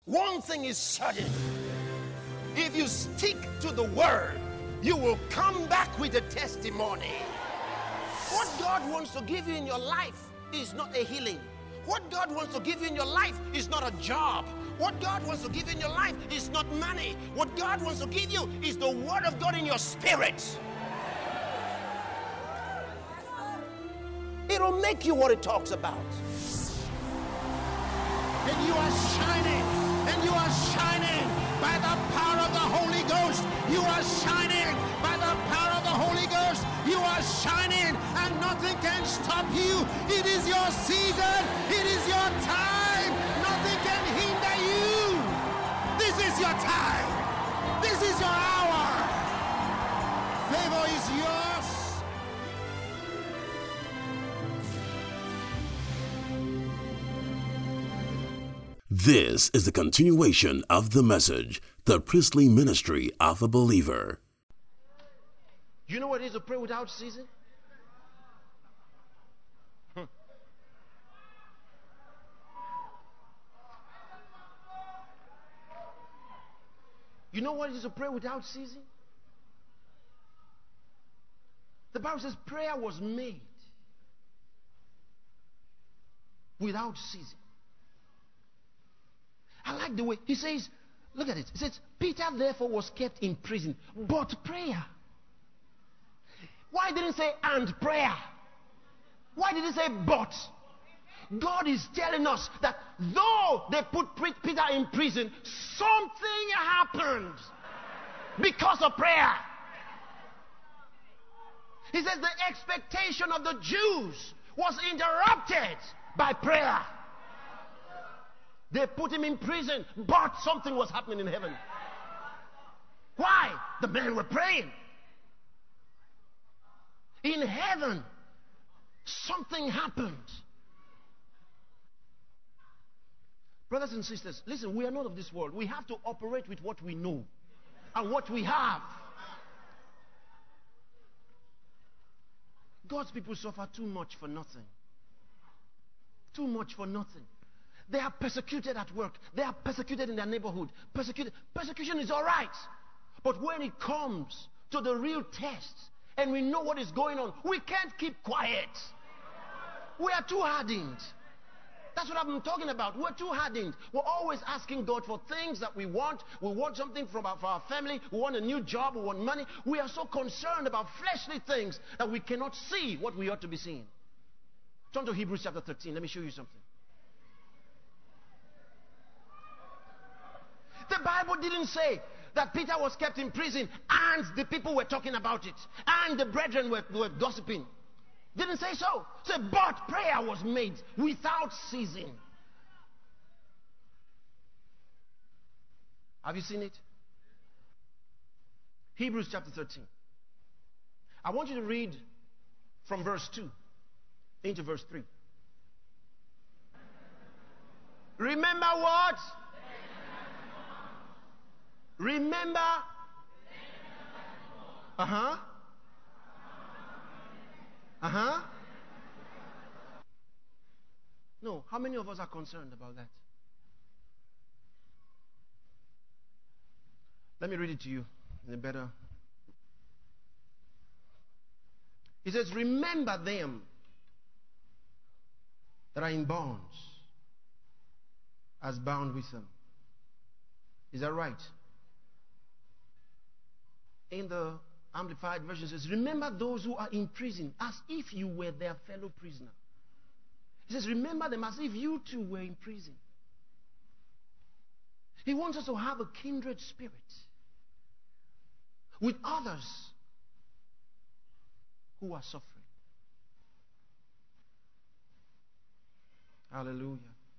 One thing is certain. If you stick to the word, you will come back with a testimony. What God wants to give you in your life is not a healing. What God wants to give you in your life is not a job. What God wants to give you in your life is not money. What God wants to give you is the word of God in your spirit. It'll make you what it talks about. And you are shining. And you are shining by the power of the Holy Ghost. You are shining by the power of the Holy Ghost. You are shining and nothing can stop you. It is your season. It is your time. Nothing can hinder you. This is your time. This is your hour. Favor is yours. This is the continuation of the message, the priestly ministry of a believer. You know what it is to pray without ceasing? You know what it is to pray without ceasing? The Bible says prayer was made without ceasing. I like the way he says, look at it. He says, Peter therefore was kept in prison, but prayer. Why didn't it say and prayer? Why did it say but? God is telling us that though they put Peter in prison, something happened because of prayer. He says the expectation of the Jews was interrupted by prayer. They put him in prison, but something was happening in heaven. Why? The men were praying. In heaven, something happened. Brothers and sisters, listen, we are not of this world. We have to operate with what we know and what we have. God's people suffer too much for nothing. Too much for nothing. They are persecuted at work. They are persecuted in their neighborhood. Persecution is all right. But when it comes to the real tests and we know what is going on, we can't keep quiet. We are too hardened. That's what I've been talking about. We're too hardened. We're always asking God for things that we want. We want something for our family. We want a new job. We want money. We are so concerned about fleshly things that we cannot see what we ought to be seeing. Turn to Hebrews chapter 13. Let me show you something. The Bible didn't say that Peter was kept in prison and the people were talking about it and the brethren were gossiping. Didn't say so. Say, but prayer was made without ceasing. Have you seen it? Hebrews chapter 13. I want you to read from verse 2 into verse 3. Remember what? Remember. No, how many of us are concerned about that? Let me read it to you in a better. He says, remember them that are in bonds as bound with them. Is that right? In the Amplified Version, it says, remember those who are in prison as if you were their fellow prisoner. He says, remember them as if you too were in prison. He wants us to have a kindred spirit with others who are suffering. Hallelujah.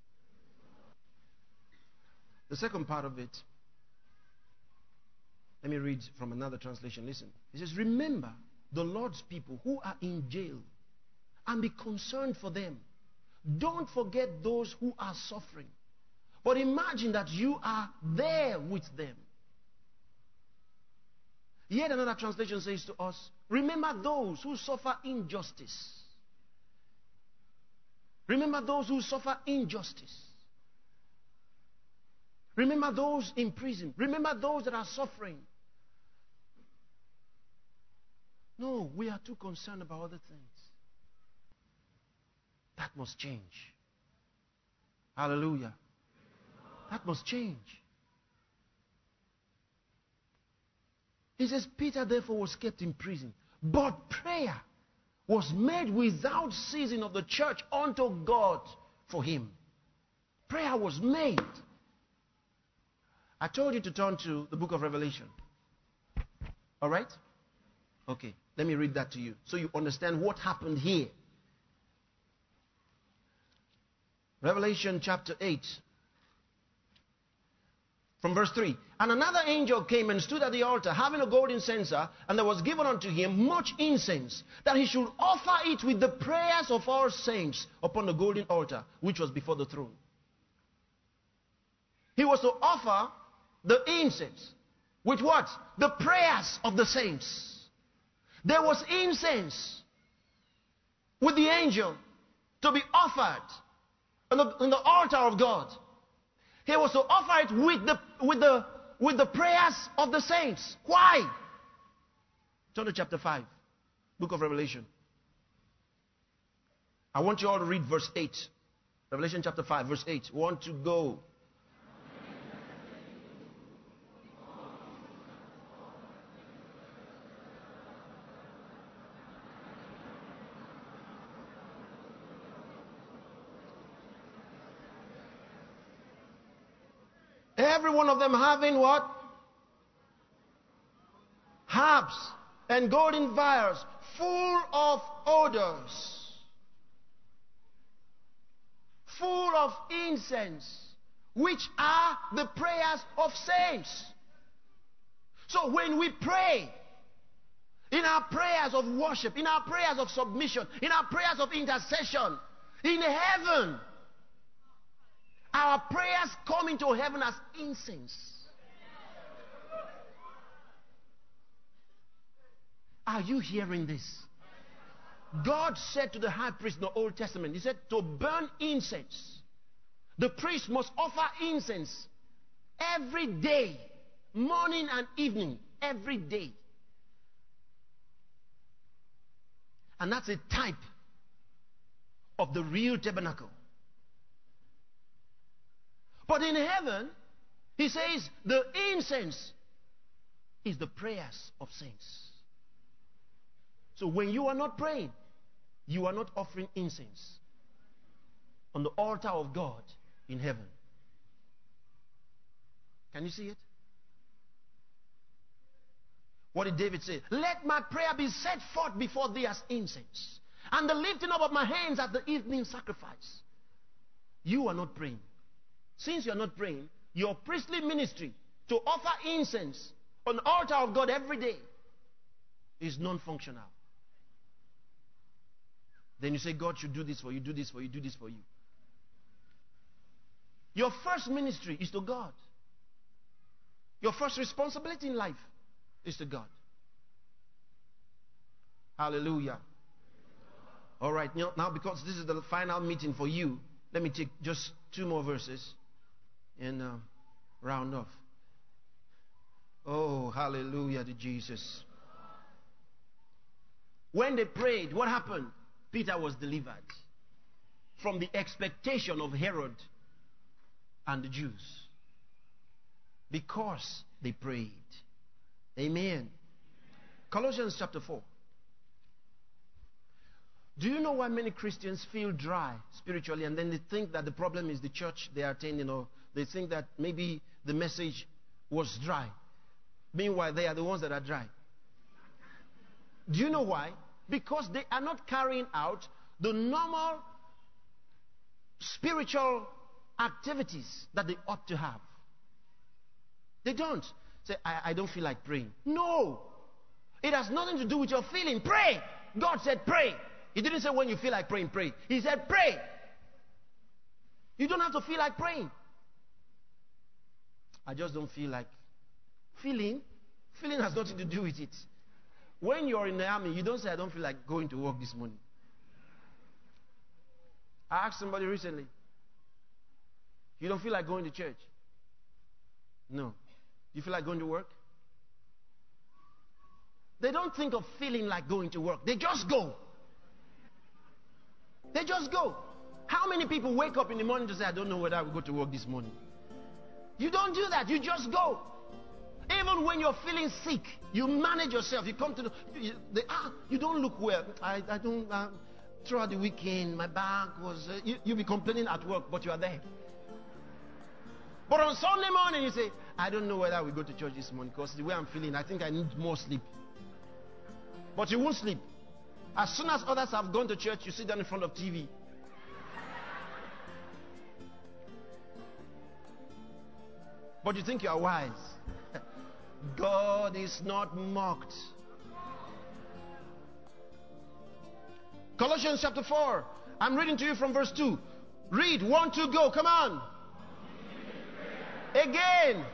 The second part of it, let me read from another translation. Listen. It says, remember the Lord's people who are in jail and be concerned for them. Don't forget those who are suffering. But imagine that you are there with them. Yet another translation says to us, remember those who suffer injustice. Remember those who suffer injustice. Remember those in prison. Remember those that are suffering. No, we are too concerned about other things. That must change. Hallelujah. That must change. He says, Peter therefore was kept in prison, but prayer was made without ceasing of the church unto God for him. Prayer was made. I told you to turn to the book of Revelation. All right? Okay, let me read that to you so you understand what happened here. Revelation chapter 8. From verse 3. And another angel came and stood at the altar, having a golden censer, and there was given unto him much incense, that he should offer it with the prayers of all saints upon the golden altar, which was before the throne. He was to offer the incense with what? The prayers of the saints. There was incense with the angel to be offered on the altar of God. He was to offer it with the prayers of the saints. Why? Turn to chapter 5, book of Revelation. I want you all to read verse 8. Revelation chapter 5, verse 8. Want to go. Every one of them having what? Harps and golden vials full of odors, full of incense, which are the prayers of saints. So when we pray, in our prayers of worship, in our prayers of submission, in our prayers of intercession, in heaven, our prayers come into heaven as incense. Are you hearing this? God said to the high priest in the Old Testament, he said, to burn incense, the priest must offer incense every day, morning and evening, every day. And that's a type of the real tabernacle. But in heaven, he says, the incense is the prayers of saints. So when you are not praying, you are not offering incense on the altar of God in heaven. Can you see it? What did David say? Let my prayer be set forth before thee as incense, and the lifting up of my hands at the evening sacrifice. You are not praying. Since you are not praying, your priestly ministry to offer incense on the altar of God every day is non-functional. Then you say, God should do this for you, do this for you, do this for you. Your first ministry is to God. Your first responsibility in life is to God. Hallelujah. All right, now because this is the final meeting for you, let me take just 2 more verses and round off. Oh, hallelujah to Jesus. When they prayed, what happened? Peter was delivered from the expectation of Herod and the Jews because they prayed. Amen. Colossians chapter 4. Do you know why many Christians feel dry spiritually, and then they think that the problem is the church they are attending, or they think that maybe the message was dry? Meanwhile, they are the ones that are dry. Do you know why? Because they are not carrying out the normal spiritual activities that they ought to have. They don't. Say, I don't feel like praying. No. It has nothing to do with your feeling. Pray. God said pray. He didn't say when you feel like praying, pray. He said pray. You don't have to feel like praying. I just don't feel like. Feeling has nothing to do with it. When you're in the army, you don't say, I don't feel like going to work this morning. I asked somebody recently, you don't feel like going to church? No. You feel like going to work? They don't think of feeling like going to work. They just go. They just go. How many people wake up in the morning to say, I don't know whether I will go to work this morning? You don't do that. You just go. Even when you're feeling sick, you manage yourself. You come to you don't look well. I don't, throughout the weekend, my back was, you'll be complaining at work, but you are there. But on Sunday morning, you say, I don't know whether I will go to church this morning because the way I'm feeling, I think I need more sleep. But you won't sleep. As soon as others have gone to church, you sit down in front of TV. But you think you are wise. God is not mocked. Colossians chapter 4. I'm reading to you from verse 2. Read. 1, 2, go. Come on. Again.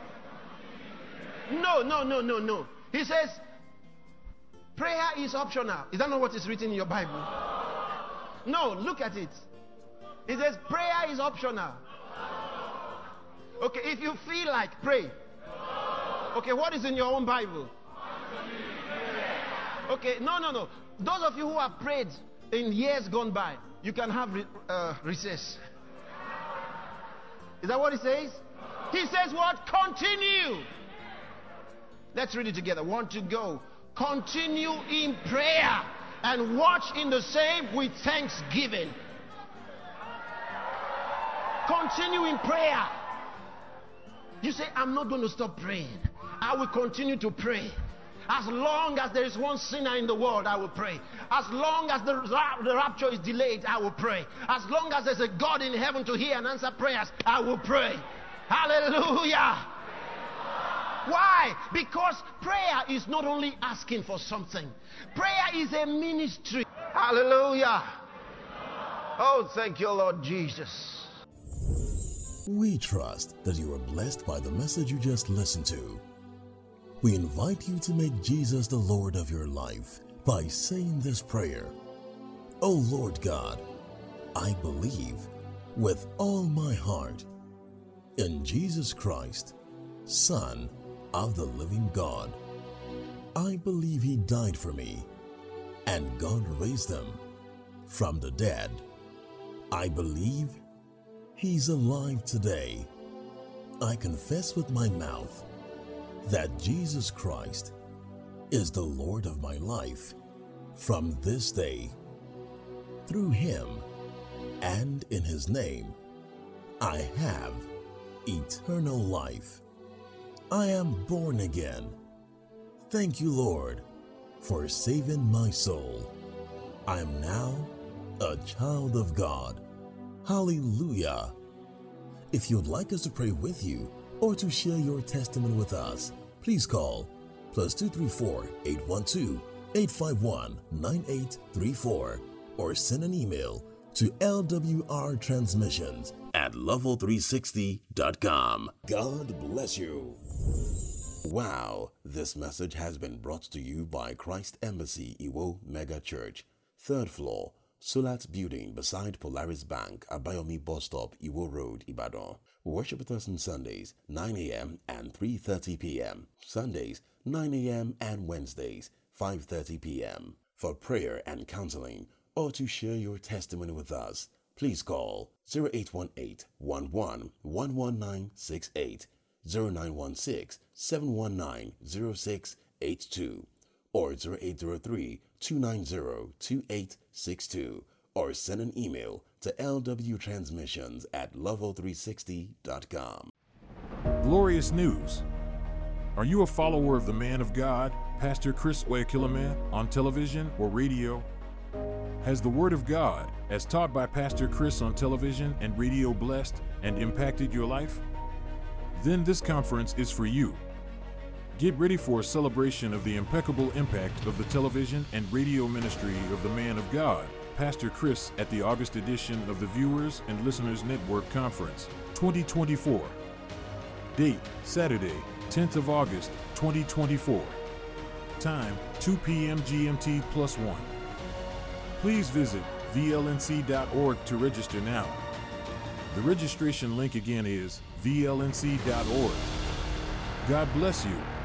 No. He says, prayer is optional. Is that not what is written in your Bible? No, look at it. It says prayer is optional. Okay, if you feel like, pray. Okay, what is in your own Bible? Okay, no. Those of you who have prayed in years gone by, you can have recess. Is that what he says? He says what? Continue. Let's read it together. 1, 2, go. Continue in prayer and watch in the same with thanksgiving. Continue in prayer. You say, I'm not going to stop praying. I will continue to pray. As long as there is one sinner in the world, I will pray. As long as the rapture is delayed, I will pray. As long as there's a God in heaven to hear and answer prayers, I will pray. Hallelujah. Why? Because prayer is not only asking for something. Prayer is a ministry. Hallelujah. Oh, thank you, Lord Jesus. We trust that you are blessed by the message you just listened to. We invite you to make Jesus the Lord of your life by saying this prayer. Oh Lord God, I believe with all my heart in Jesus Christ, Son of the living God. I believe He died for me and God raised Him from the dead. I believe He's alive today. I confess with my mouth that Jesus Christ is the Lord of my life from this day. Through Him and in His name, I have eternal life. I am born again. Thank you, Lord, for saving my soul. I am now a child of God. Hallelujah. If you'd like us to pray with you or to share your testimony with us, please call +234 812 851 9834 or send an email to lwrtransmissions@level360.com. God bless you. Wow, this message has been brought to you by Christ Embassy Iwo Mega Church, 3rd floor, Sulat Building beside Polaris Bank, Abayomi Bus Stop, Iwo Road, Ibadan. Worship with us on Sundays, 9 a.m. and 3:30 p.m. Sundays, 9 a.m. and Wednesdays, 5:30 p.m. For prayer and counseling or to share your testimony with us, please call 0818-11-11968, 0916-719-0682, or 0803-290-2862, or send an email to lwtransmissions@level360.com. Glorious news. Are you a follower of the man of God, Pastor Chris Oyakhilome, on television or radio? Has the Word of God, as taught by Pastor Chris on television and radio, blessed and impacted your life? Then this conference is for you. Get ready for a celebration of the impeccable impact of the television and radio ministry of the man of God, Pastor Chris, at the August edition of the Viewers and Listeners Network Conference 2024. Date, Saturday, 10th of August, 2024. Time, 2 p.m. GMT +1. Please visit vlnc.org to register now. The registration link again is vlnc.org. God bless you.